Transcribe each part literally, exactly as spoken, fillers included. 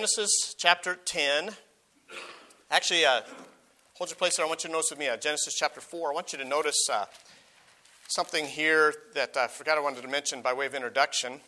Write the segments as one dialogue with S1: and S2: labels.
S1: Genesis chapter ten. Actually, uh, hold your place there. I want you to notice with me uh, Genesis chapter four. I want you to notice uh, something here that I forgot I wanted to mention by way of introduction.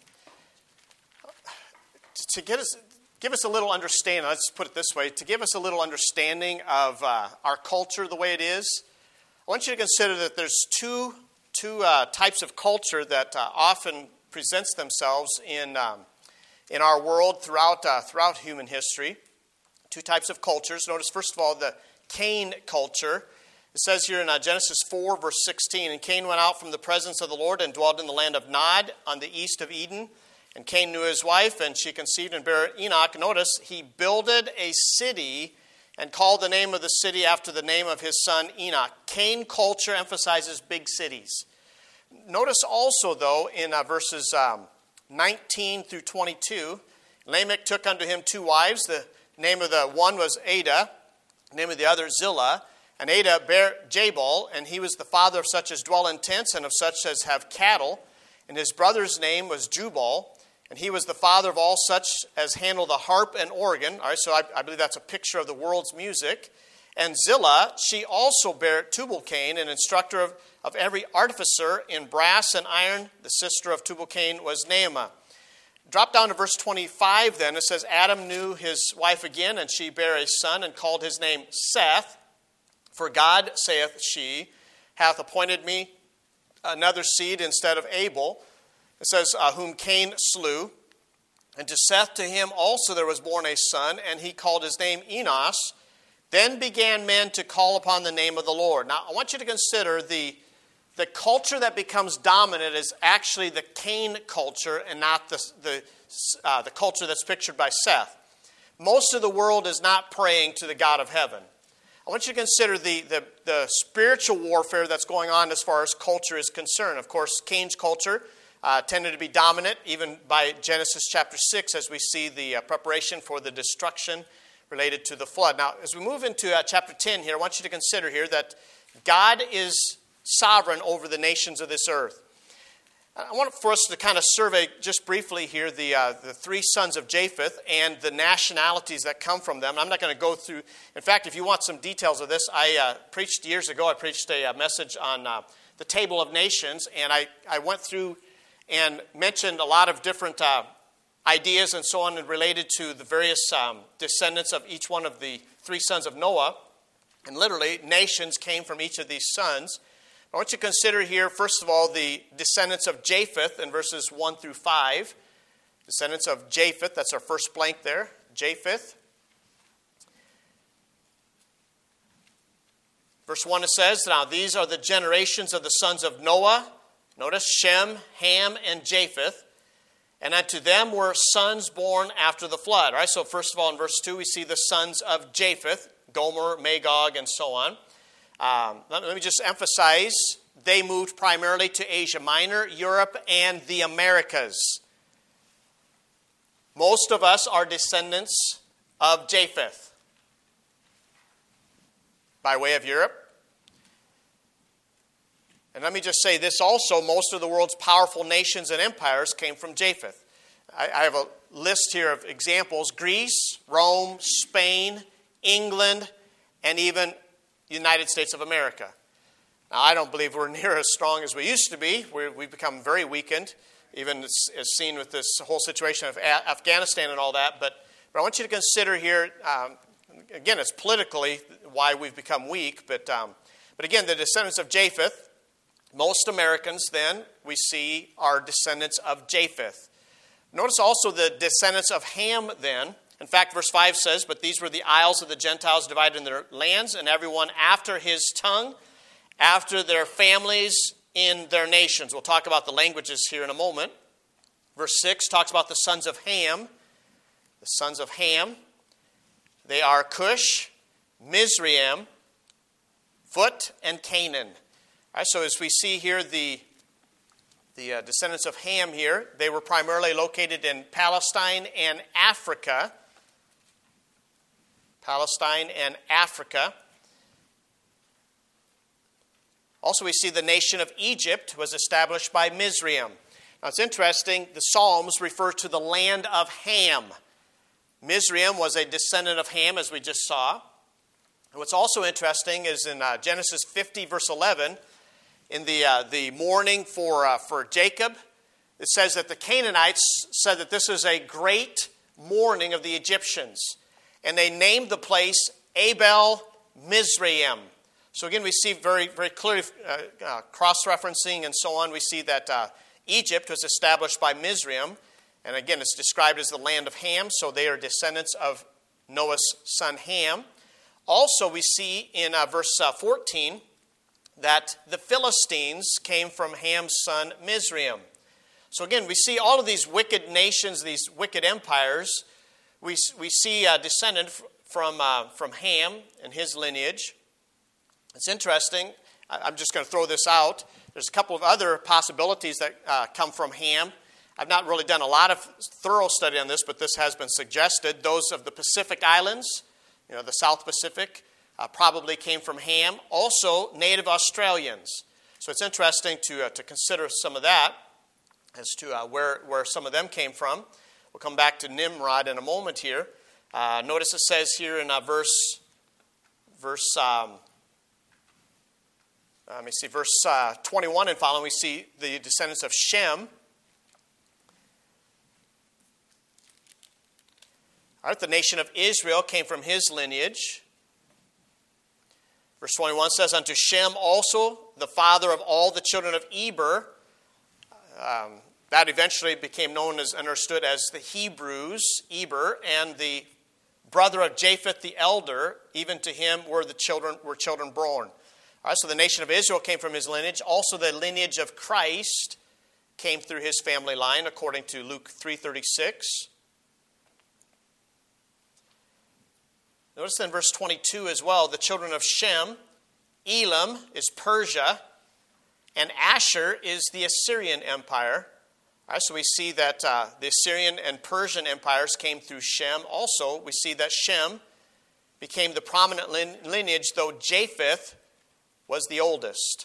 S1: To get us, give us a little understanding, let's put it this way, to give us a little understanding of uh, our culture the way it is, I want you to consider that there's two, two uh, types of culture that uh, often presents themselves in um, in our world throughout uh, throughout human history. Two types of cultures. Notice, first of all, the Cain culture. It says here in uh, Genesis four, verse sixteen, "And Cain went out from the presence of the Lord and dwelt in the land of Nod on the east of Eden. And Cain knew his wife, and she conceived and bare Enoch." Notice, he builded a city and called the name of the city after the name of his son Enoch. Cain culture emphasizes big cities. Notice also, though, in uh, verses um, nineteen through twenty-two, Lamech took unto him two wives. The name of the one was Adah, the name of the other Zillah. And Adah bare Jabal, and he was the father of such as dwell in tents and of such as have cattle. And his brother's name was Jubal, and he was the father of all such as handle the harp and organ. All right, so I, I believe that's a picture of the world's music. And Zillah, she also bare Tubal-Cain, an instructor of, of every artificer in brass and iron. The sister of Tubal-Cain was Naamah. Drop down to verse twenty-five then. It says, "Adam knew his wife again, and she bare a son, and called his name Seth. For God, saith she, hath appointed me another seed instead of Abel." It says, uh, "whom Cain slew. And to Seth, to him also there was born a son, and he called his name Enos. Then began men to call upon the name of the Lord." Now, I want you to consider the, the culture that becomes dominant is actually the Cain culture and not the, the, uh, the culture that's pictured by Seth. Most of the world is not praying to the God of heaven. I want you to consider the, the, the spiritual warfare that's going on as far as culture is concerned. Of course, Cain's culture uh, tended to be dominant even by Genesis chapter six as we see the uh, preparation for the destruction related to the flood. Now, as we move into uh, chapter ten here, I want you to consider here that God is sovereign over the nations of this earth. I want for us to kind of survey just briefly here the uh, the three sons of Japheth and the nationalities that come from them. I'm not going to go through. In fact, if you want some details of this, I uh, preached years ago. I preached a, a message on uh, the Table of Nations, and I, I went through and mentioned a lot of different uh, ideas and so on related to the various um, descendants of each one of the three sons of Noah. And literally, nations came from each of these sons. I want you to consider here, first of all, the descendants of Japheth in verses one through five. Descendants of Japheth, that's our first blank there, Japheth. Verse one, it says, "Now these are the generations of the sons of Noah." Notice Shem, Ham, and Japheth. "And unto them were sons born after the flood." All right, so first of all, in verse two, we see the sons of Japheth, Gomer, Magog, and so on. Um, let, let me just emphasize, they moved primarily to Asia Minor, Europe, and the Americas. Most of us are descendants of Japheth by way of Europe. And let me just say this also, most of the world's powerful nations and empires came from Japheth. I, I have a list here of examples: Greece, Rome, Spain, England, and even the United States of America. Now, I don't believe we're near as strong as we used to be. We're, we've become very weakened, even as, as seen with this whole situation of a- Afghanistan and all that. But, but I want you to consider here, um, again, it's politically why we've become weak. But, um, but again, the descendants of Japheth, most Americans then, we see, are descendants of Japheth. Notice also the descendants of Ham then. In fact, verse five says, "But these were the isles of the Gentiles divided in their lands, and everyone after his tongue, after their families in their nations." We'll talk about the languages here in a moment. Verse six talks about the sons of Ham. The sons of Ham, they are Cush, Mizraim, Phut, and Canaan. All right, so as we see here, the, the uh, descendants of Ham here, they were primarily located in Palestine and Africa. Palestine and Africa. Also, we see the nation of Egypt was established by Mizraim. Now, it's interesting, the Psalms refer to the land of Ham. Mizraim was a descendant of Ham, as we just saw. And what's also interesting is in uh, Genesis fifty, verse eleven, in the uh, the mourning for uh, for Jacob, it says that the Canaanites said that this is a great mourning of the Egyptians. And they named the place Abel Mizraim. So again, we see very, very clearly uh, uh, cross-referencing and so on. We see that uh, Egypt was established by Mizraim. And again, it's described as the land of Ham. So they are descendants of Noah's son Ham. Also, we see in uh, verse uh, fourteen that the Philistines came from Ham's son Mizraim. So again, we see all of these wicked nations, these wicked empires. We, we see a descendant from, uh, from Ham and his lineage. It's interesting. I'm just going to throw this out. There's a couple of other possibilities that uh, come from Ham. I've not really done a lot of thorough study on this, but this has been suggested. Those of the Pacific Islands, you know, the South Pacific, uh, probably came from Ham. Also, native Australians. So it's interesting to uh, to consider some of that as to uh, where, where some of them came from. We'll come back to Nimrod in a moment here. Uh, notice it says here in uh, verse, verse um, uh, let me see, verse uh, twenty-one and following, we see the descendants of Shem. All right, the nation of Israel came from his lineage. Verse twenty-one says, unto Shem also, the father of all the children of Eber. Um, that eventually became known as, understood as the Hebrews, Eber, and the brother of Japheth the elder. Even to him were the children were children born. All right, so the nation of Israel came from his lineage. Also, the lineage of Christ came through his family line, according to Luke three thirty-six. Notice in verse twenty-two as well, the children of Shem, Elam is Persia, and Asher is the Assyrian Empire. All right, so we see that uh, the Assyrian and Persian empires came through Shem. Also, we see that Shem became the prominent lineage, though Japheth was the oldest.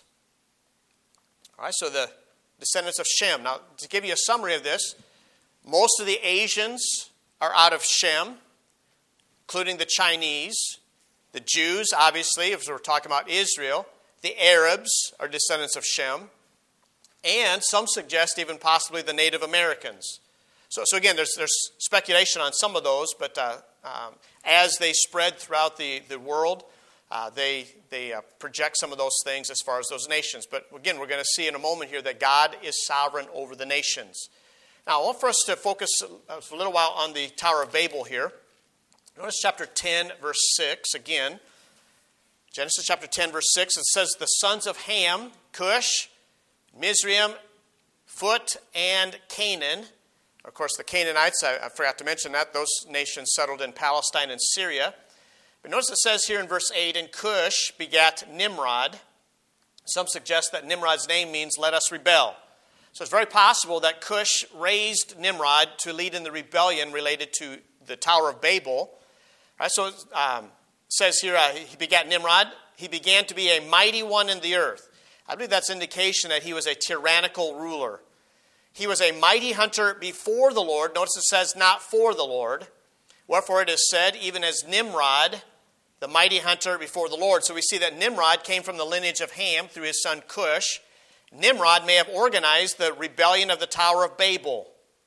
S1: All right, so the descendants of Shem. Now, to give you a summary of this, most of the Asians are out of Shem, including the Chinese. The Jews, obviously, as we're talking about Israel. The Arabs are descendants of Shem. And some suggest even possibly the Native Americans. So, so again, there's, there's speculation on some of those, but uh, um, as they spread throughout the, the world, uh, they, they uh, project some of those things as far as those nations. But again, we're going to see in a moment here that God is sovereign over the nations. Now, I want for us to focus a little while on the Tower of Babel here. Notice chapter ten, verse six, again. Genesis chapter ten, verse six, it says, the sons of Ham, Cush, Mizraim, Phut, and Canaan. Of course, the Canaanites, I, I forgot to mention that. Those nations settled in Palestine and Syria. But notice it says here in verse eight, and Cush begat Nimrod. Some suggest that Nimrod's name means let us rebel. So it's very possible that Cush raised Nimrod to lead in the rebellion related to the Tower of Babel. All right, so um, it says here, uh, he begat Nimrod. He began to be a mighty one in the earth. I believe that's indication that he was a tyrannical ruler. He was a mighty hunter before the Lord. Notice it says not for the Lord. Wherefore it is said, even as Nimrod, the mighty hunter before the Lord. So we see that Nimrod came from the lineage of Ham through his son Cush. Nimrod may have organized the rebellion of the Tower of Babel.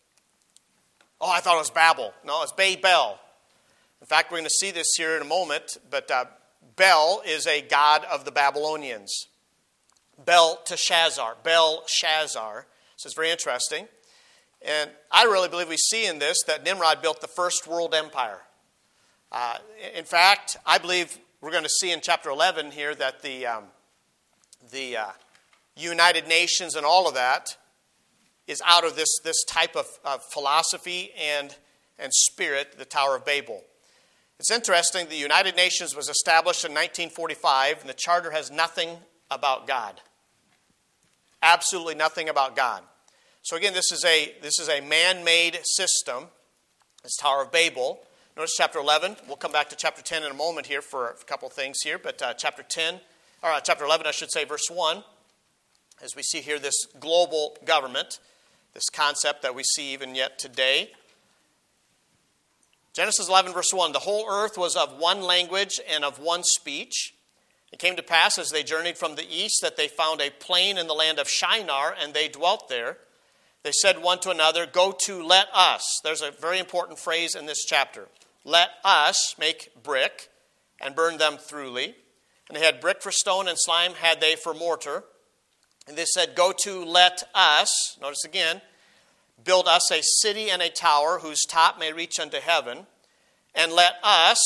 S1: Oh, I thought it was Babel. No, it's Babel. In fact, we're going to see this here in a moment, but uh, Bel is a god of the Babylonians. Belteshazzar, Belshazzar. So it's very interesting. And I really believe we see in this that Nimrod built the first world empire. Uh, in fact, I believe we're going to see in chapter eleven here that the, um, the uh, United Nations and all of that is out of this, this type of, of philosophy and, and spirit, the Tower of Babel. It's interesting, the United Nations was established in nineteen forty-five, and the charter has nothing about God. Absolutely nothing about God. So again, this is a this is a man-made system, this Tower of Babel. Notice chapter eleven. We'll come back to chapter ten in a moment here for a couple things here, but uh, chapter ten, or uh, chapter eleven, I should say, verse one, as we see here this global government, this concept that we see even yet today. Genesis eleven, verse one, the whole earth was of one language and of one speech. It came to pass as they journeyed from the east that they found a plain in the land of Shinar, and they dwelt there. They said one to another, go to, let us. There's a very important phrase in this chapter. Let us make brick and burn them throughly. And they had brick for stone and slime had they for mortar. And they said, go to, let us, notice again, build us a city and a tower whose top may reach unto heaven. And let us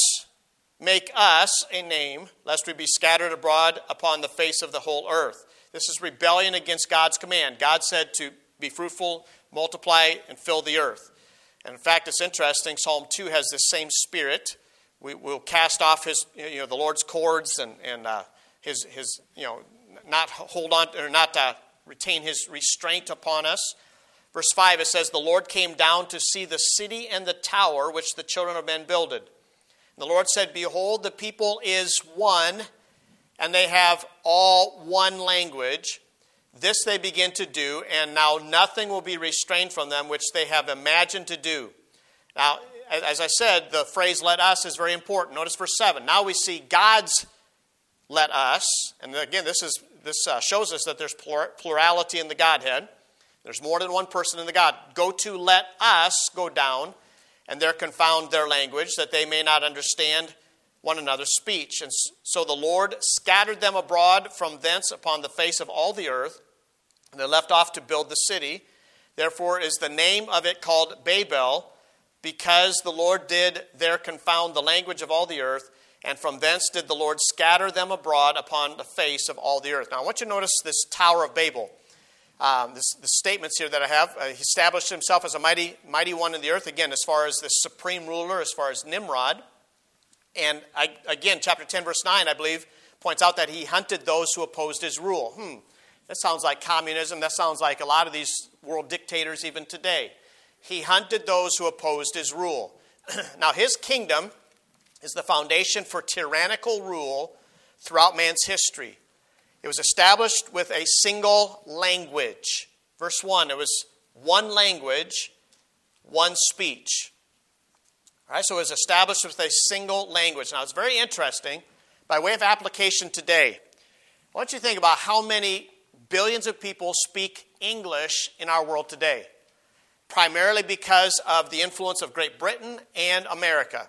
S1: make us a name, lest we be scattered abroad upon the face of the whole earth. This is rebellion against God's command. God said to be fruitful, multiply, and fill the earth. And in fact, it's interesting. Psalm two has this same spirit. We will cast off his, you know, the Lord's cords and and uh, his his, you know, not hold on or not uh, retain his restraint upon us. Verse five, it says, the Lord came down to see the city and the tower which the children of men builded. And the Lord said, behold, the people is one, and they have all one language. This they begin to do, and now nothing will be restrained from them which they have imagined to do. Now, as I said, the phrase let us is very important. Notice verse seven. Now we see God's let us. And again, this is this uh, shows us that there's plurality in the Godhead. There's more than one person in the God. Go to let us go down, and there confound their language, that they may not understand one another's speech. And so the Lord scattered them abroad from thence upon the face of all the earth, and they left off to build the city. Therefore is the name of it called Babel, because the Lord did there confound the language of all the earth, and from thence did the Lord scatter them abroad upon the face of all the earth. Now I want you to notice this Tower of Babel. Um, this, the statements here that I have. Uh, he established himself as a mighty, mighty one in the earth, again, as far as the supreme ruler, as far as Nimrod. And I, again, chapter ten, verse nine, I believe, points out that he hunted those who opposed his rule. Hmm, that sounds like communism. That sounds like a lot of these world dictators even today. He hunted those who opposed his rule. Now, his kingdom is the foundation for tyrannical rule throughout man's history. It was established with a single language. Verse one, it was one language, one speech. All right, so it was established with a single language. Now, it's very interesting. By way of application today, I want you to think about how many billions of people speak English in our world today, primarily because of the influence of Great Britain and America.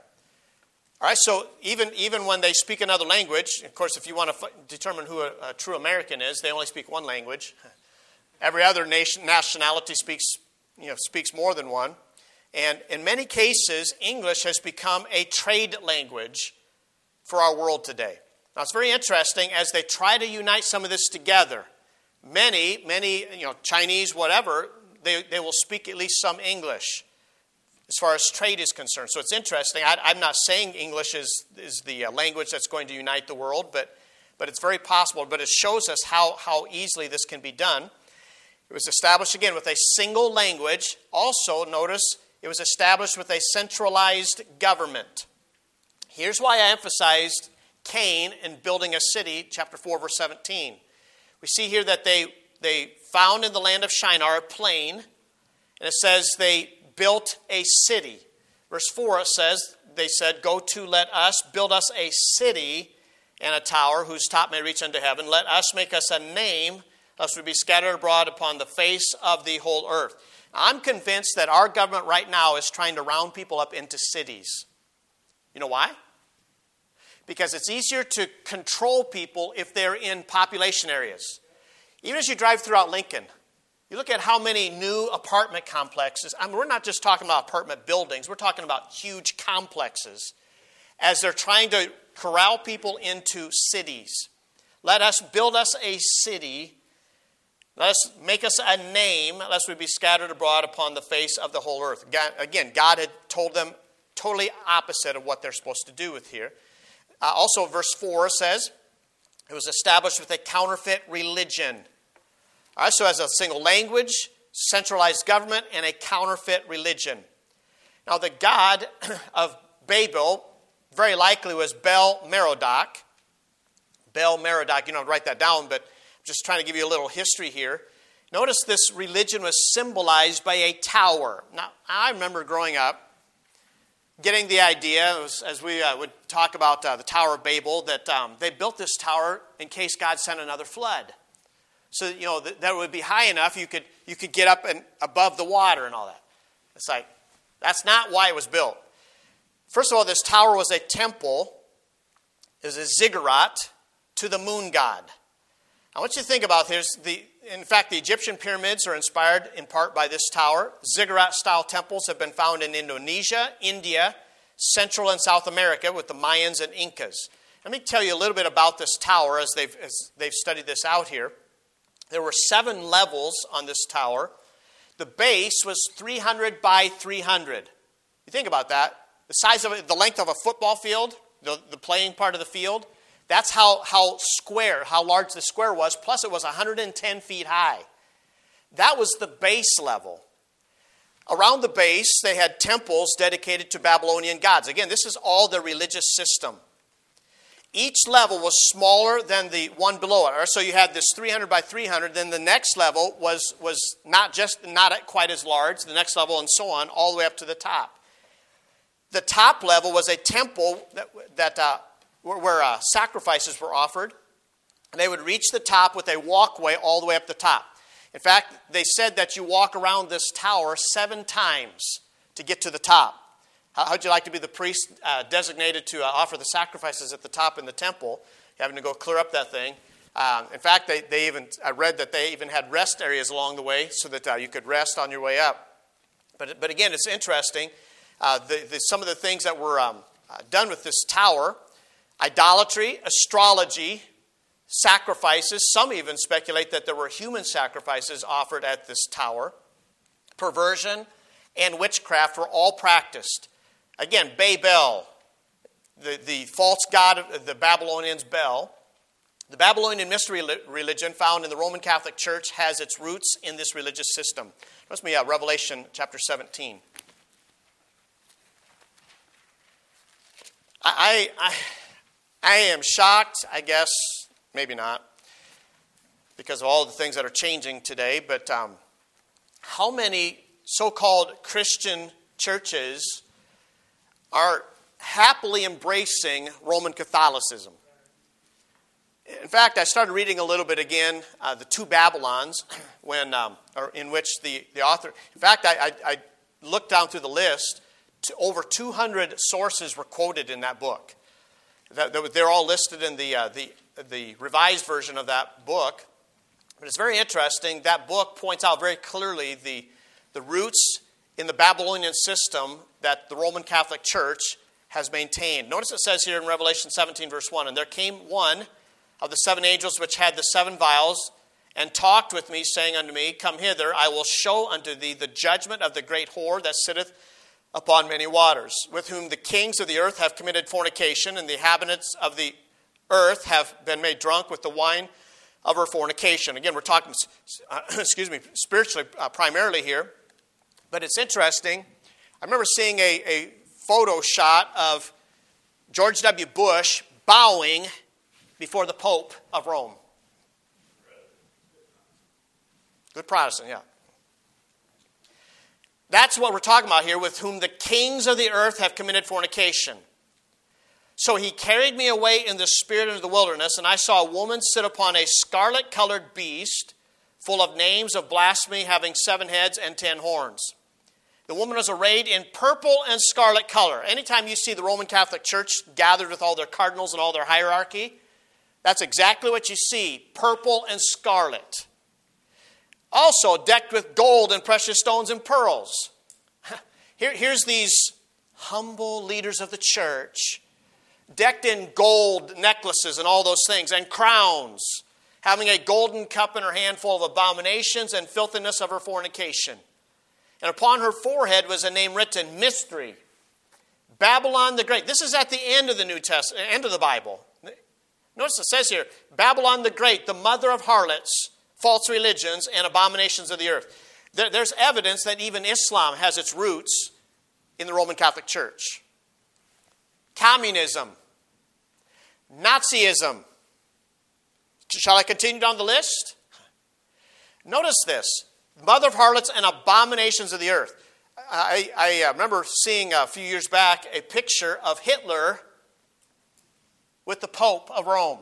S1: All right, so even, even when they speak another language, of course, if you want to f- determine who a, a true American is, they only speak one language. Every other nation, nationality speaks, you know, speaks more than one. And in many cases, English has become a trade language for our world today. Now, it's very interesting as they try to unite some of this together. Many, many, you know, Chinese, whatever, they, they will speak at least some English as far as trade is concerned. So it's interesting. I, I'm not saying English is, is the uh, language that's going to unite the world, but, but it's very possible. But it shows us how, how easily this can be done. It was established, again, with a single language. Also, notice, it was established with a centralized government. Here's why I emphasized Cain in building a city, chapter four, verse seventeen. We see here that they, they found in the land of Shinar a plain, and it says they built a city. Verse four, it says, they said, go to, let us, build us a city and a tower whose top may reach unto heaven. Let us make us a name, lest we be scattered abroad upon the face of the whole earth. I'm convinced that our government right now is trying to round people up into cities. You know why? Because it's easier to control people if they're in population areas. Even as you drive throughout Lincoln, you look at how many new apartment complexes. I mean, we're not just talking about apartment buildings. We're talking about huge complexes as they're trying to corral people into cities. Let us build us a city. Let us make us a name, lest we be scattered abroad upon the face of the whole earth. God, again, God had told them totally opposite of what they're supposed to do with here. Uh, also, verse four says, it was established with a counterfeit religion. All right, so as a single language, centralized government, and a counterfeit religion. Now, the god of Babel very likely was Bel Merodach. Bel Merodach, you don't write that down, but I'm just trying to give you a little history here. Notice this religion was symbolized by a tower. Now, I remember growing up, getting the idea, was, as we uh, would talk about uh, the Tower of Babel, that um, they built this tower in case God sent another flood. So, you know, that, that would be high enough you could you could get up and above the water and all that. It's like, that's not why it was built. First of all, this tower was a temple, is a ziggurat to the moon god. I want you to think about this. The, in fact, the Egyptian pyramids are inspired in part by this tower. Ziggurat-style temples have been found in Indonesia, India, Central and South America with the Mayans and Incas. Let me tell you a little bit about this tower as they've, as they've studied this out here. There were seven levels on this tower. The base was three hundred by three hundred. You think about that. The size of it, the length of a football field, the, the playing part of the field. That's how, how square, how large the square was. Plus, it was one hundred ten feet high. That was the base level. Around the base, they had temples dedicated to Babylonian gods. Again, this is all their religious system. Each level was smaller than the one below it. So you had this three hundred by three hundred. Then the next level was, was not just not quite as large. The next level and so on, all the way up to the top. The top level was a temple that, that uh, where, where uh, sacrifices were offered. And they would reach the top with a walkway all the way up the top. In fact, they said that you walk around this tower seven times to get to the top. How would you like to be the priest uh, designated to uh, offer the sacrifices at the top in the temple? You're having to go clear up that thing. Um, in fact, they, they even I read that they even had rest areas along the way so that uh, you could rest on your way up. But, but again, it's interesting. Uh, the, the, some of the things that were um, uh, done with this tower, idolatry, astrology, sacrifices. Some even speculate that there were human sacrifices offered at this tower. Perversion and witchcraft were all practiced. Again, Babel, the, the false god of the Babylonians, Bel. The Babylonian mystery religion found in the Roman Catholic Church has its roots in this religious system. Let's me uh, Revelation chapter seventeen. I, I, I am shocked, I guess, maybe not, because of all the things that are changing today, but um, how many so-called Christian churches are happily embracing Roman Catholicism. In fact, I started reading a little bit again, uh, the two Babylons, when um, or in which the, the author, in fact, I, I, I looked down through the list, to over two hundred sources were quoted in that book. That, that, they're all listed in the, uh, the, the revised version of that book. But it's very interesting. That book points out very clearly the, the roots in the Babylonian system that the Roman Catholic Church has maintained. Notice it says here in Revelation seventeen, verse one, and there came one of the seven angels which had the seven vials, and talked with me, saying unto me, Come hither, I will show unto thee the judgment of the great whore that sitteth upon many waters, with whom the kings of the earth have committed fornication, and the inhabitants of the earth have been made drunk with the wine of her fornication. Again, we're talking, uh, excuse me, spiritually uh, primarily here. But it's interesting. I remember seeing a, a photo shot of George W. Bush bowing before the Pope of Rome. Good Protestant, yeah. That's what we're talking about here, with whom the kings of the earth have committed fornication. So he carried me away in the spirit into the wilderness, and I saw a woman sit upon a scarlet-colored beast, full of names of blasphemy, having seven heads and ten horns. The woman was arrayed in purple and scarlet color. Anytime you see the Roman Catholic Church gathered with all their cardinals and all their hierarchy, that's exactly what you see, purple and scarlet. Also decked with gold and precious stones and pearls. Here, here's these humble leaders of the church, decked in gold necklaces and all those things, and crowns, having a golden cup in her hand full of abominations and filthiness of her fornication. And upon her forehead was a name written, Mystery, Babylon the Great. This is at the end of the New Testament, end of the Bible. Notice it says here, Babylon the Great, the mother of harlots, false religions, and abominations of the earth. There, there's evidence that even Islam has its roots in the Roman Catholic Church. Communism, Nazism. Shall I continue down the list? Notice this. Mother of harlots and abominations of the earth. I, I remember seeing a few years back a picture of Hitler with the Pope of Rome.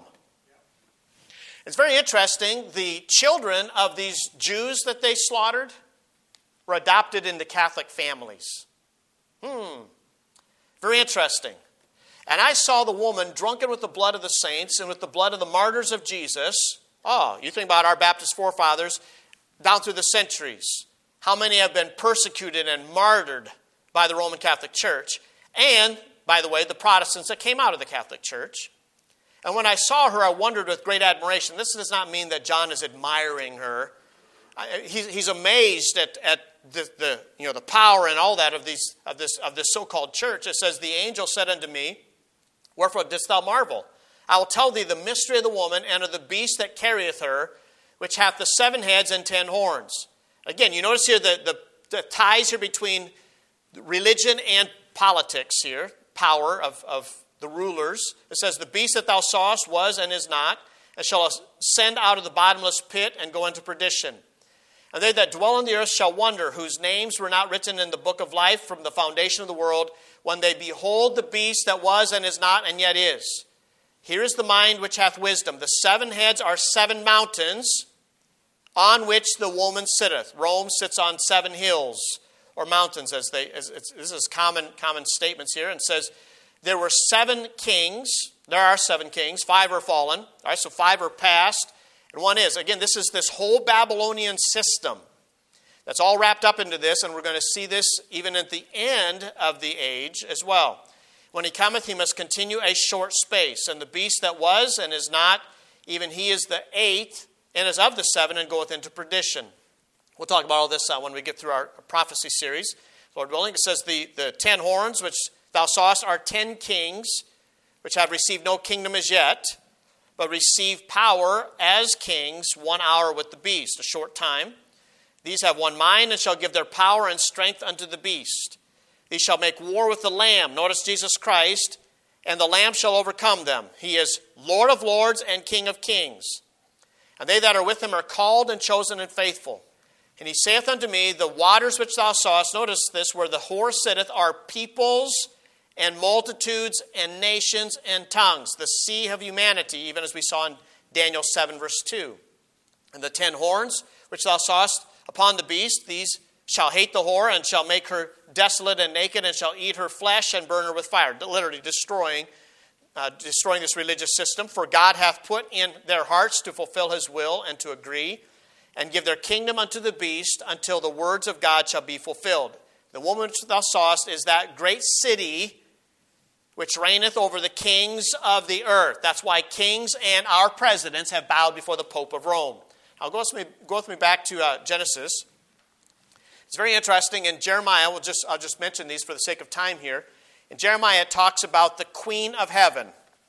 S1: It's very interesting. The children of these Jews that they slaughtered were adopted into Catholic families. Hmm. Very interesting. And I saw the woman drunken with the blood of the saints and with the blood of the martyrs of Jesus. Oh, you think about our Baptist forefathers down through the centuries. How many have been persecuted and martyred by the Roman Catholic Church? And, by the way, the Protestants that came out of the Catholic Church. And when I saw her, I wondered with great admiration. This does not mean that John is admiring her. He's, he's amazed at, at the, the, you know, the power and all that of, these, of, this, of this so-called church. It says, the angel said unto me, wherefore didst thou marvel? I will tell thee the mystery of the woman and of the beast that carrieth her, which hath the seven heads and ten horns. Again, you notice here the, the, the ties here between religion and politics here, power of, of the rulers. It says, the beast that thou sawest was and is not, and shall ascend out of the bottomless pit and go into perdition. And they that dwell on the earth shall wonder, whose names were not written in the book of life from the foundation of the world, when they behold the beast that was and is not and yet is. Here is the mind which hath wisdom. The seven heads are seven mountains, on which the woman sitteth. Rome sits on seven hills or mountains, as they. As it's, this is common common statements here, and says there were seven kings. There are seven kings. Five are fallen. All right, so five are past, and one is. Again, this is this whole Babylonian system that's all wrapped up into this, and we're going to see this even at the end of the age as well. When he cometh, he must continue a short space, and the beast that was and is not, even he is the eighth. And is of the seven and goeth into perdition. We'll talk about all this uh, when we get through our prophecy series. Lord willing, it says the, the ten horns which thou sawest are ten kings, which have received no kingdom as yet, but receive power as kings one hour with the beast, a short time. These have one mind and shall give their power and strength unto the beast. These shall make war with the Lamb. Notice Jesus Christ. And the Lamb shall overcome them. He is Lord of lords and King of kings. And they that are with him are called and chosen and faithful. And he saith unto me, the waters which thou sawest, notice this, where the whore sitteth, are peoples and multitudes and nations and tongues. The sea of humanity, even as we saw in Daniel seven, verse two. And the ten horns which thou sawest upon the beast, these shall hate the whore and shall make her desolate and naked and shall eat her flesh and burn her with fire. Literally destroying Uh, destroying this religious system. For God hath put in their hearts to fulfill his will and to agree, and give their kingdom unto the beast until the words of God shall be fulfilled. The woman which thou sawest is that great city which reigneth over the kings of the earth. That's why kings and our presidents have bowed before the Pope of Rome. I'll go with me, go with me back to uh, Genesis. It's very interesting. In Jeremiah, we'll just, I'll just mention these for the sake of time here. In Jeremiah, it talks about the Queen of Heaven.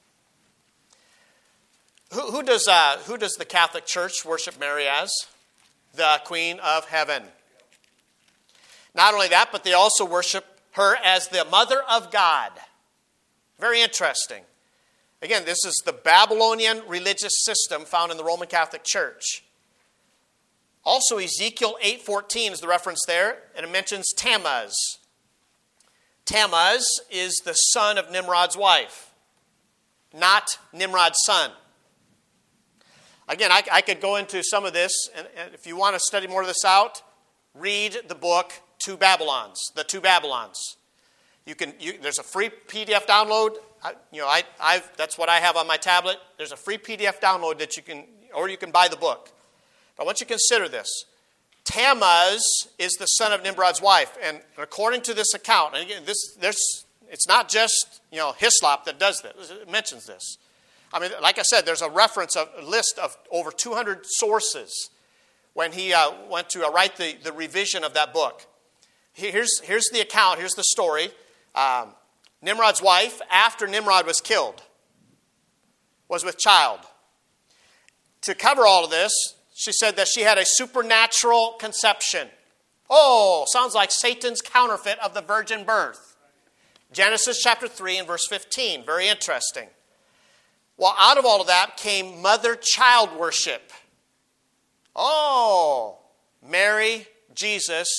S1: Who, who, does, uh, who does the Catholic Church worship Mary as? The Queen of Heaven. Not only that, but they also worship her as the Mother of God. Very interesting. Again, this is the Babylonian religious system found in the Roman Catholic Church. Also, Ezekiel eight fourteen is the reference there, and it mentions Tammuz. Tammuz is the son of Nimrod's wife, not Nimrod's son. Again, I, I could go into some of this, and, and if you want to study more of this out, read the book Two Babylons, The Two Babylons. You can. You, there's a free P D F download. I, you know, I, I've, that's what I have on my tablet. There's a free P D F download that you can, or you can buy the book. But I want you to consider this. Tammuz is the son of Nimrod's wife, and according to this account, and again, this, there's, it's not just you know Hislop that does this. It mentions this. I mean, like I said, there's a reference, a list of over two hundred sources when he uh, went to uh, write the, the revision of that book. Here's, here's the account, here's the story. Um, Nimrod's wife, after Nimrod was killed, was with child. To cover all of this, she said that she had a supernatural conception. Oh, sounds like Satan's counterfeit of the virgin birth. Genesis chapter three and verse fifteen. Very interesting. Well, out of all of that came mother-child worship. Oh, Mary, Jesus,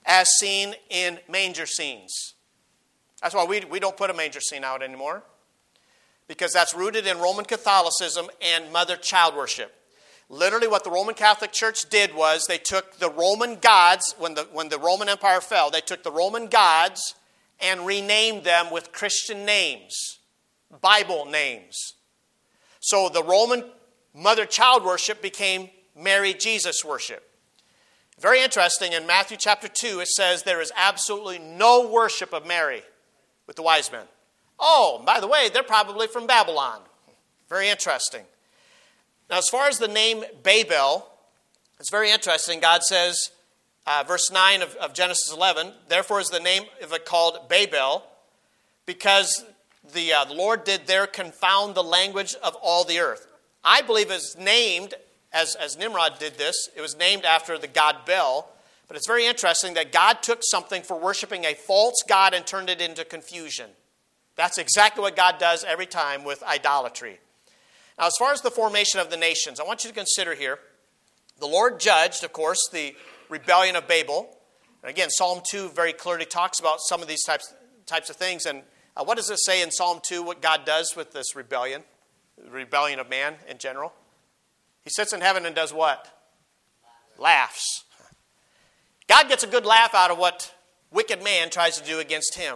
S1: as seen in manger scenes. That's why we, we don't put a manger scene out anymore, because that's rooted in Roman Catholicism and mother-child worship. Literally what the Roman Catholic Church did was they took the Roman gods, when the, when the Roman Empire fell, they took the Roman gods and renamed them with Christian names, Bible names. So the Roman mother-child worship became Mary-Jesus worship. Very interesting, in Matthew chapter two, it says there is absolutely no worship of Mary with the wise men. Oh, by the way, they're probably from Babylon. Very interesting. Now, as far as the name Babel, it's very interesting. God says, uh, verse nine of, of Genesis eleven, therefore is the name of it called Babel, because the, uh, the Lord did there confound the language of all the earth. I believe it's named, as, as Nimrod did this, it was named after the god Bel. But it's very interesting that God took something for worshiping a false god and turned it into confusion. That's exactly what God does every time with idolatry. Now, as far as the formation of the nations, I want you to consider here, the Lord judged, of course, the rebellion of Babel. And again, Psalm two very clearly talks about some of these types, types of things. And uh, what does it say in Psalm two, what God does with this rebellion, the rebellion of man in general? He sits in heaven and does what? Laughs. God gets a good laugh out of what wicked man tries to do against him.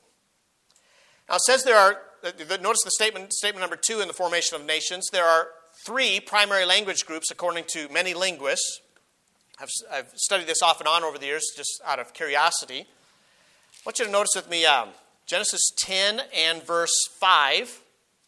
S1: Now it says there are, notice the statement, statement number two in the formation of nations. There are three primary language groups according to many linguists. I've, I've studied this off and on over the years just out of curiosity. I want you to notice with me um, Genesis ten and verse five.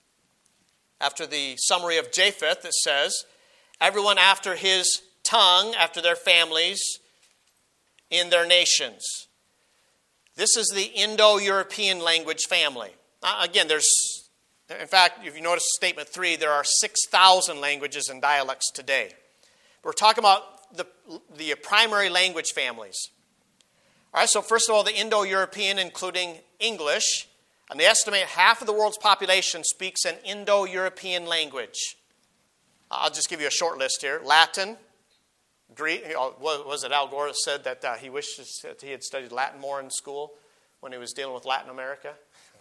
S1: After the summary of Japheth, it says, everyone after his tongue, after their families, in their nations. This is the Indo-European language family. Uh, again, there's, in fact, if you notice statement three, there are six thousand languages and dialects today. We're talking about the, the primary language families. All right, so first of all, the Indo-European, including English, and they estimate half of the world's population speaks an Indo-European language. I'll just give you a short list here. Latin, Greek. Was it Al Gore that said that uh, he wishes that he had studied Latin more in school when he was dealing with Latin America?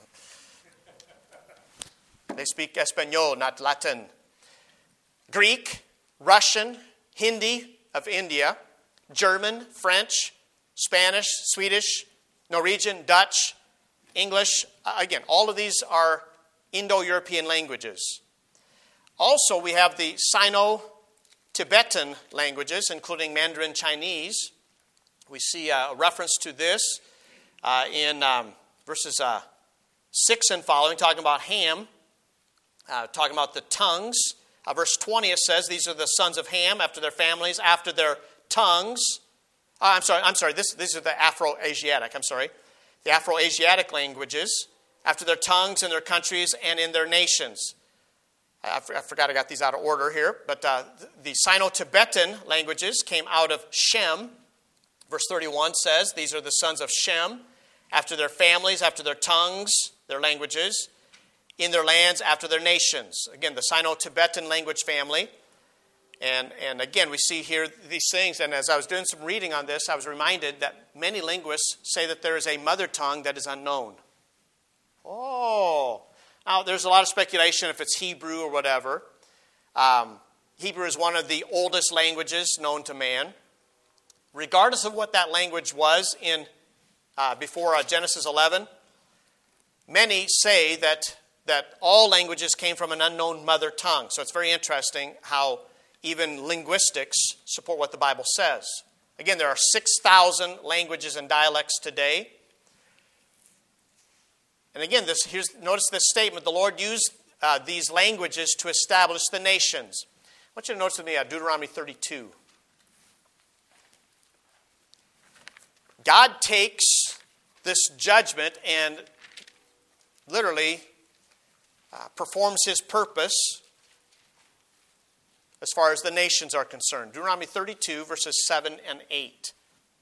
S1: They speak Espanol, not Latin. Greek, Russian, Hindi of India, German, French, Spanish, Swedish, Norwegian, Dutch, English. Again, all of these are Indo-European languages. Also, we have the Sino-Tibetan languages, including Mandarin Chinese. We see a reference to this uh, in um, verses uh, six and following, talking about Ham, uh, talking about the tongues. Uh, verse twenty, it says, these are the sons of Ham, after their families, after their tongues. Uh, I'm sorry, I'm sorry, this, these are the Afro-Asiatic, I'm sorry. The Afro-Asiatic languages, after their tongues and their countries and in their nations. I forgot I got these out of order here, but uh, the Sino-Tibetan languages came out of Shem. Verse thirty-one says, these are the sons of Shem, after their families, after their tongues, their languages, in their lands, after their nations. Again, the Sino-Tibetan language family. And, and again, we see here these things, and as I was doing some reading on this, I was reminded that many linguists say that there is a mother tongue that is unknown. Oh, now there's a lot of speculation if it's Hebrew or whatever. Um, Hebrew is one of the oldest languages known to man. Regardless of what that language was in uh, before uh, Genesis eleven, many say that, that all languages came from an unknown mother tongue. So it's very interesting how even linguistics support what the Bible says. Again, there are six thousand languages and dialects today. And again, this, here's, notice this statement. The Lord used uh, these languages to establish the nations. I want you to notice with me uh, Deuteronomy thirty-two. God takes this judgment and literally uh, performs his purpose as far as the nations are concerned. Deuteronomy thirty-two, verses seven and eight.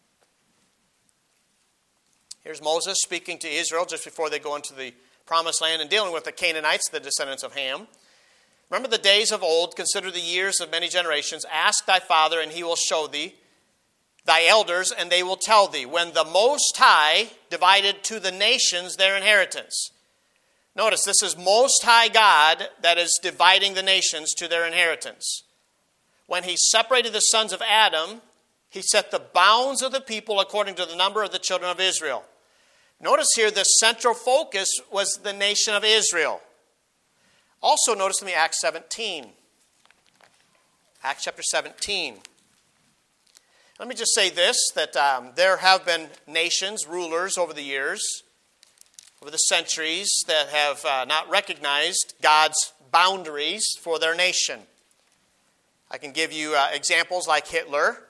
S1: Here's Moses speaking to Israel just before they go into the promised land and dealing with the Canaanites, the descendants of Ham. Remember the days of old, consider the years of many generations. Ask thy father, and he will show thee thy elders, and they will tell thee, when the Most High divided to the nations their inheritance. Notice, this is Most High God that is dividing the nations to their inheritance. When he separated the sons of Adam, he set the bounds of the people according to the number of the children of Israel. Notice here, the central focus was the nation of Israel. Also notice in the Acts seventeen. Acts chapter seventeen. Let me just say this, that um, there have been nations, rulers over the years, over the centuries, that have uh, not recognized God's boundaries for their nation. I can give you uh, examples like Hitler,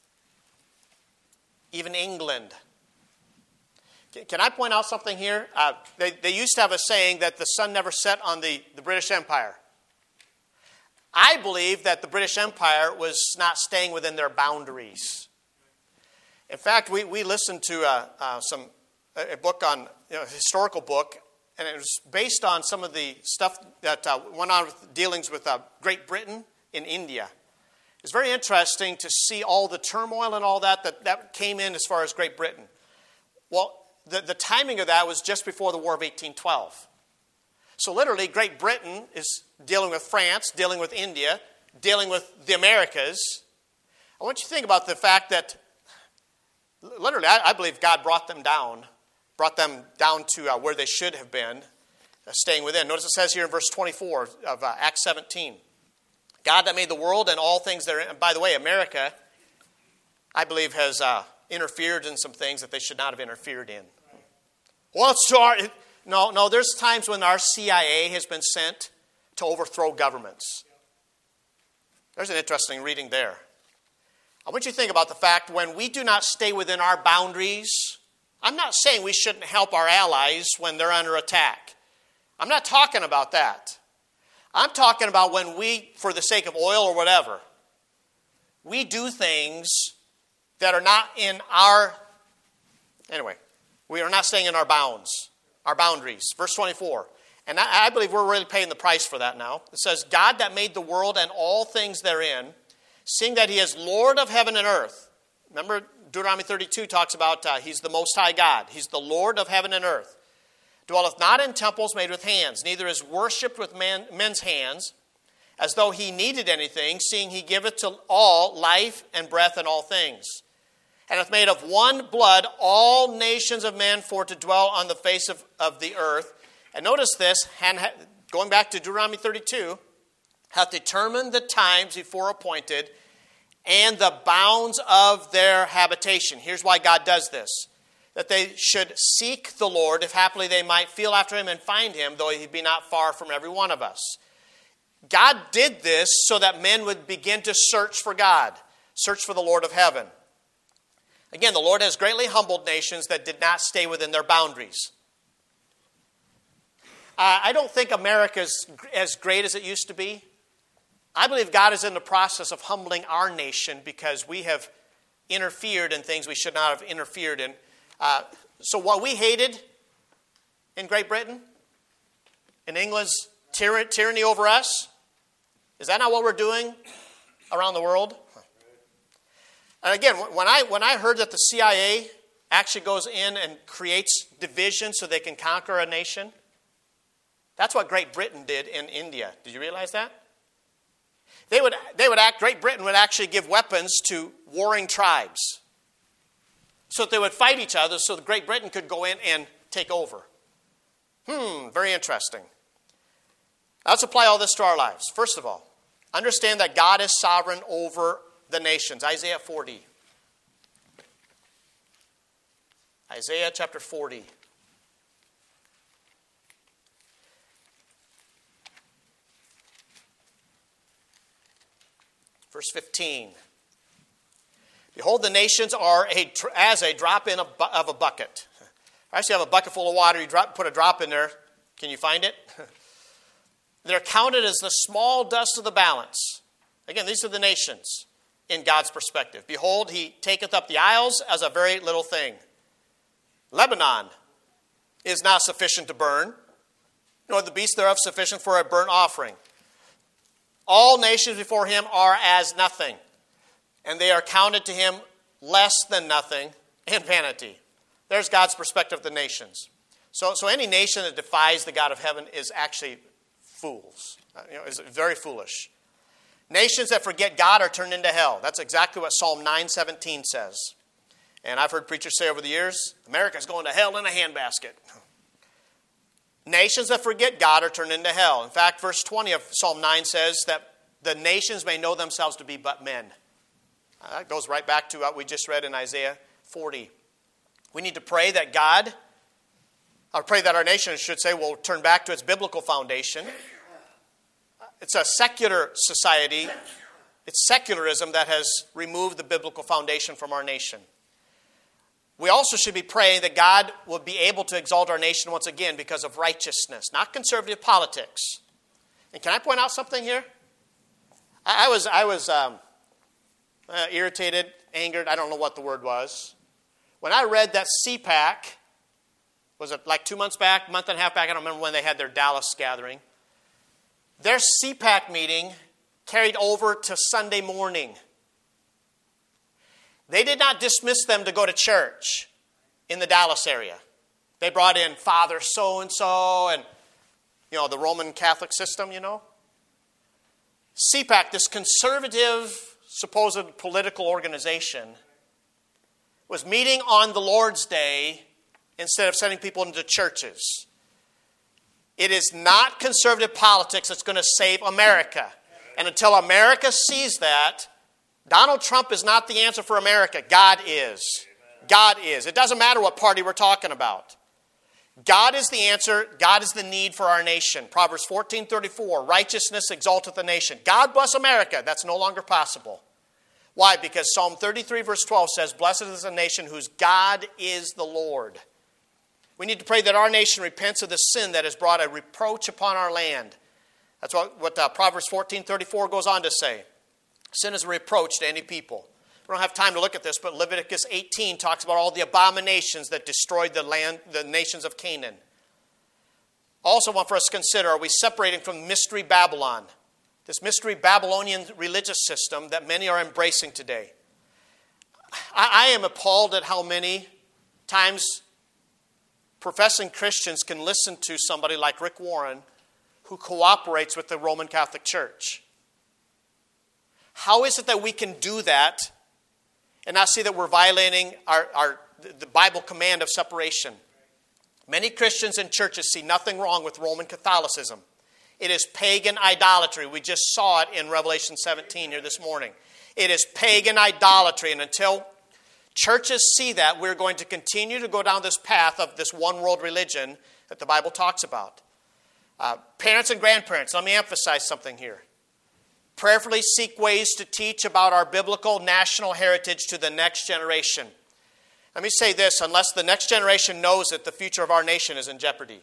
S1: even England. Can I point out something here? Uh, they, they used to have a saying that the sun never set on the, the British Empire. I believe that the British Empire was not staying within their boundaries. In fact, we, we listened to uh, uh, some a book on, you know, a historical book, and it was based on some of the stuff that uh, went on with dealings with uh, Great Britain in India. It's very interesting to see all the turmoil and all that, that that came in as far as Great Britain. Well, the, the timing of that was just before the War of eighteen twelve. So literally, Great Britain is dealing with France, dealing with India, dealing with the Americas. I want you to think about the fact that, literally, I, I believe God brought them down, brought them down to uh, where they should have been, uh, staying within. Notice it says here in verse twenty-four of uh, Acts seventeen, God that made the world and all things therein. And by the way, America, I believe, has uh, interfered in some things that they should not have interfered in. Well, it's too hard. No, no, there's times when our C I A has been sent to overthrow governments. There's an interesting reading there. I want you to think about the fact when we do not stay within our boundaries. I'm not saying we shouldn't help our allies when they're under attack. I'm not talking about that. I'm talking about when we, for the sake of oil or whatever, we do things that are not in our, anyway, we are not staying in our bounds. Our boundaries. Verse twenty-four. And I, I believe we're really paying the price for that now. It says, God that made the world and all things therein, seeing that he is Lord of heaven and earth. Remember, Deuteronomy thirty-two talks about uh, he's the Most High God. He's the Lord of heaven and earth. Dwelleth not in temples made with hands, neither is worshipped with man, men's hands, as though he needed anything, seeing he giveth to all life and breath and all things. And hath made of one blood all nations of men for to dwell on the face of, of the earth. And notice this, and ha, going back to Deuteronomy thirty-two, hath determined the times before appointed and the bounds of their habitation. Here's why God does this. That they should seek the Lord, if happily they might feel after him and find him, though he be not far from every one of us. God did this so that men would begin to search for God, search for the Lord of heaven. Again, the Lord has greatly humbled nations that did not stay within their boundaries. Uh, I don't think America is as great as it used to be. I believe God is in the process of humbling our nation because we have interfered in things we should not have interfered in. Uh, so what we hated in Great Britain, in England's tyra- tyranny over us, is that not what we're doing around the world? And again, when I when I heard that the C I A actually goes in and creates division so they can conquer a nation, that's what Great Britain did in India. Did you realize that? They would they would act. Great Britain would actually give weapons to warring tribes, so that they would fight each other, so that Great Britain could go in and take over. Hmm, very interesting. Let's apply all this to our lives. First of all, understand that God is sovereign over the nations. Isaiah forty. Isaiah chapter forty. Verse fifteen. Behold, the nations are a, as a drop in of a bucket. I actually have a bucket full of water. You drop, put a drop in there. Can you find it? They're counted as the small dust of the balance. Again, these are the nations in God's perspective. Behold, he taketh up the isles as a very little thing. Lebanon is not sufficient to burn, nor the beasts thereof sufficient for a burnt offering. All nations before him are as nothing, and they are counted to him less than nothing, and vanity. There's God's perspective of the nations. So, so any nation that defies the God of heaven is actually fools. Uh, you know, is very foolish. Nations that forget God are turned into hell. That's exactly what Psalm nine seventeen says. And I've heard preachers say over the years, America's going to hell in a handbasket. Nations that forget God are turned into hell. In fact, verse twenty of Psalm nine says that the nations may know themselves to be but men. Uh, that goes right back to what we just read in Isaiah forty. We need to pray that God, or pray that our nation, should say, will turn back to its biblical foundation. It's a secular society. It's secularism that has removed the biblical foundation from our nation. We also should be praying that God will be able to exalt our nation once again because of righteousness, not conservative politics. And can I point out something here? I, I was, I was um, uh, irritated, angered, I don't know what the word was. When I read that C PAC, was it like two months back, month and a half back, I don't remember when they had their Dallas gathering. Their C PAC meeting carried over to Sunday morning. They did not dismiss them to go to church in the Dallas area. They brought in Father so-and-so and, you know, the Roman Catholic system, you know. C PAC, this conservative, supposed political organization, was meeting on the Lord's Day instead of sending people into churches. It is not conservative politics that's going to save America. And until America sees that, Donald Trump is not the answer for America. God is. God is. It doesn't matter what party we're talking about. God is the answer. God is the need for our nation. Proverbs fourteen thirty-four, righteousness exalteth the nation. God bless America. That's no longer possible. Why? Because Psalm thirty-three verse twelve says, blessed is the nation whose God is the Lord. We need to pray that our nation repents of the sin that has brought a reproach upon our land. That's what, what uh, Proverbs fourteen thirty-four goes on to say. Sin is a reproach to any people. We don't have time to look at this, but Leviticus eighteen talks about all the abominations that destroyed the land, the nations of Canaan. Also want for us to consider, are we separating from Mystery Babylon? This Mystery Babylonian religious system that many are embracing today. I, I am appalled at how many times professing Christians can listen to somebody like Rick Warren who cooperates with the Roman Catholic Church. How is it that we can do that and not see that we're violating our, our the Bible command of separation? Many Christians and churches see nothing wrong with Roman Catholicism. It is pagan idolatry. We just saw it in Revelation seventeen here this morning. It is pagan idolatry, and until churches see that, we're going to continue to go down this path of this one world religion that the Bible talks about. Uh, parents and grandparents, let me emphasize something here. Prayerfully seek ways to teach about our biblical national heritage to the next generation. Let me say this, unless the next generation knows it, the future of our nation is in jeopardy.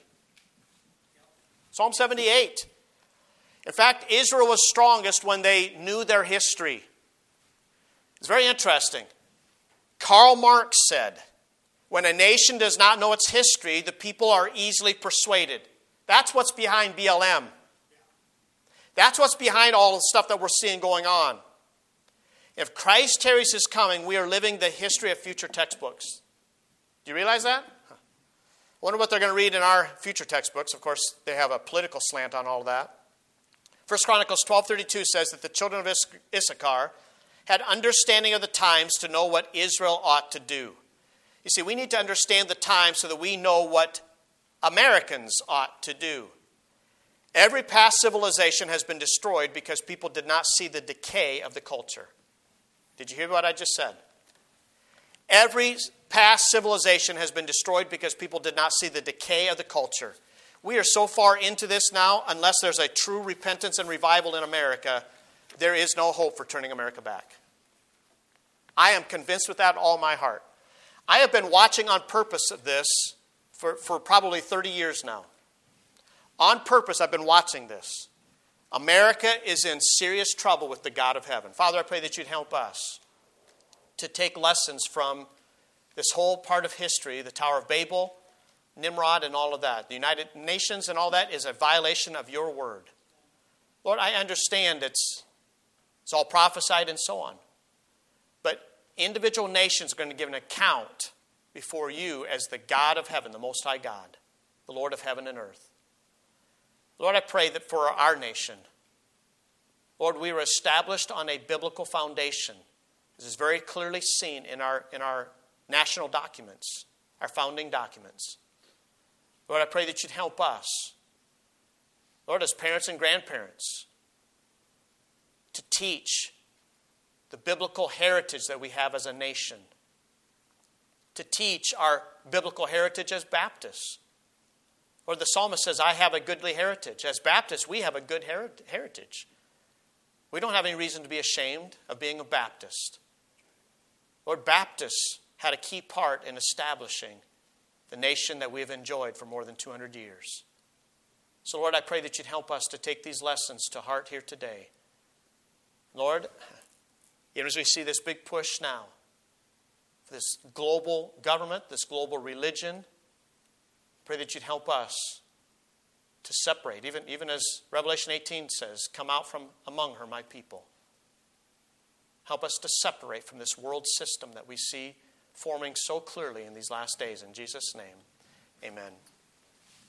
S1: Psalm seventy-eight. In fact, Israel was strongest when they knew their history. It's very interesting. Karl Marx said, when a nation does not know its history, the people are easily persuaded. That's what's behind B L M. That's what's behind all the stuff that we're seeing going on. If Christ tarries his coming, we are living the history of future textbooks. Do you realize that? I wonder what they're going to read in our future textbooks. Of course, they have a political slant on all of that. First Chronicles twelve thirty-two says that the children of Issachar had understanding of the times to know what Israel ought to do. You see, we need to understand the times so that we know what Americans ought to do. Every past civilization has been destroyed because people did not see the decay of the culture. Did you hear what I just said? Every past civilization has been destroyed because people did not see the decay of the culture. We are so far into this now, unless there's a true repentance and revival in America, there is no hope for turning America back. I am convinced with that all my heart. I have been watching on purpose of this for, for probably thirty years now. On purpose, I've been watching this. America is in serious trouble with the God of heaven. Father, I pray that you'd help us to take lessons from this whole part of history, the Tower of Babel, Nimrod, and all of that. The United Nations and all that is a violation of your word. Lord, I understand it's, it's all prophesied and so on. But individual nations are going to give an account before you as the God of heaven, the Most High God, the Lord of heaven and earth. Lord, I pray that for our nation, Lord, we were established on a biblical foundation. This is very clearly seen in our, in our national documents, our founding documents. Lord, I pray that you'd help us, Lord, as parents and grandparents, to teach the biblical heritage that we have as a nation, to teach our biblical heritage as Baptists. Lord, the psalmist says, I have a goodly heritage. As Baptists, we have a good heri- heritage. We don't have any reason to be ashamed of being a Baptist. Lord, Baptists had a key part in establishing the nation that we have enjoyed for more than two hundred years. So, Lord, I pray that you'd help us to take these lessons to heart here today. Lord, even as we see this big push now, for this global government, this global religion, pray that you'd help us to separate, even, even as Revelation eighteen says, come out from among her, my people. Help us to separate from this world system that we see forming so clearly in these last days. In Jesus' name, amen.